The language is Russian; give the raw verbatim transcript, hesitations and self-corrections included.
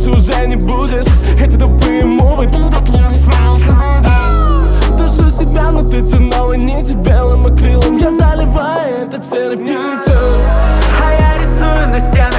больше уже не будешь. Эти тупые мувы, ты так любишь моих людей. Душу себя, но ты темновой нити белым акрилом. Я заливаю этот серый пиксель, а я рисую на стенах